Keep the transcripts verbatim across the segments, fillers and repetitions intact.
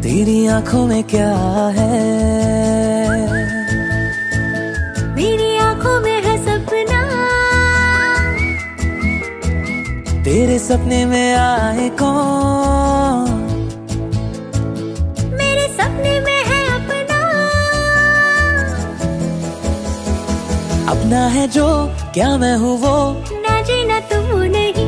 तेरी आंखों में क्या है? मेरी आंखों में है सपना, तेरे सपने में आए कौन? मेरे सपने में है अपना। अपना है जो, क्या मैं हूँ वो? ना जी ना तुम नहीं।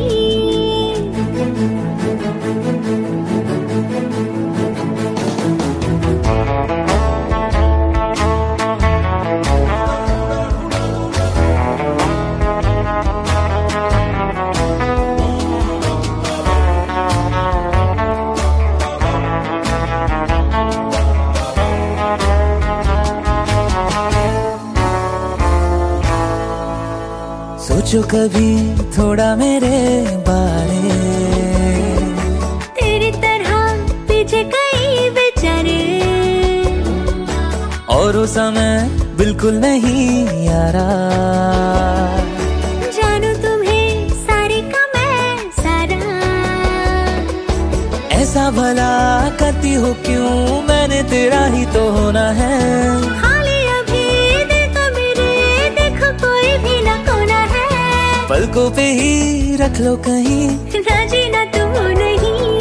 सोचो कभी थोड़ा मेरे बारे, तेरी तरह पीछे कई बेचारे, और वो समय बिल्कुल नहीं यारा। जानू तुम्हें सारी का मैं सारा। ऐसा भला करती हो क्यों, मैंने तेरा ही तो होना है। खाली अभी देखो मेरे, देखो कोई भी ना कोना है। पलकों पे ही रख लो कहीं, ना जी ना तुम नहीं।